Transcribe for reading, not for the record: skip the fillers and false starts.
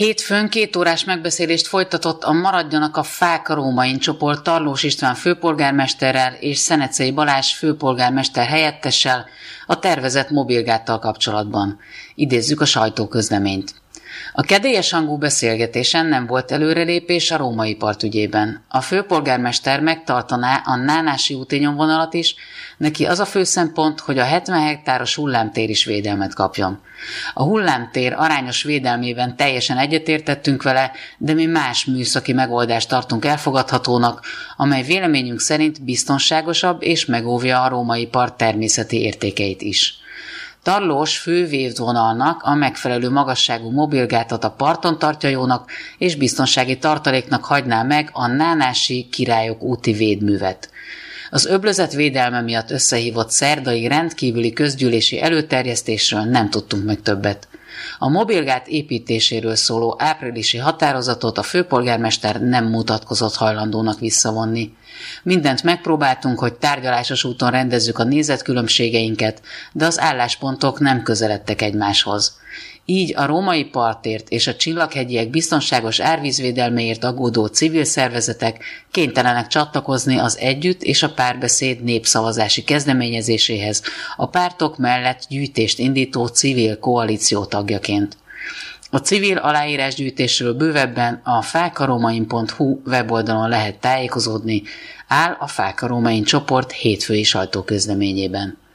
Hétfőn 2 órás megbeszélést folytatott a Maradjanak a fák a Rómain csoport Tarlós István főpolgármesterrel és Szenecei Balázs főpolgármester helyettessel a tervezett mobilgáttal kapcsolatban. Idézzük a sajtóközleményt. A kedélyes hangú beszélgetésen nem volt előrelépés a római part ügyében. A főpolgármester megtartaná a Nánási úti nyomvonalat is, neki az a fő szempont, hogy a 70 hektáros hullámtér is védelmet kapjon. A hullámtér arányos védelmében teljesen egyetértettünk vele, de mi más műszaki megoldást tartunk elfogadhatónak, amely véleményünk szerint biztonságosabb és megóvja a római part természeti értékeit is. Tarlós fő védvonalnak a megfelelő magasságú mobilgátat a parton tartja jónak, és biztonsági tartaléknak hagyná meg a Nánási Királyok úti védművet. Az öblözet védelme miatt összehívott szerdai rendkívüli közgyűlési előterjesztésről nem tudtunk meg többet. A mobilgát építéséről szóló áprilisi határozatot a főpolgármester nem mutatkozott hajlandónak visszavonni. Mindent megpróbáltunk, hogy tárgyalásos úton rendezzük a nézetkülönbségeinket, de az álláspontok nem közeledtek egymáshoz. Így a római partért és a Csillaghegyiek biztonságos árvízvédelméért aggódó civil szervezetek kénytelenek csatlakozni az Együtt és a Párbeszéd népszavazási kezdeményezéséhez a pártok mellett gyűjtést indító civil koalíció tagjaként. A civil aláírásgyűjtésről bővebben a fákaromain.hu weboldalon lehet tájékozódni, áll a Fák a Rómain csoport hétfői sajtóközleményében.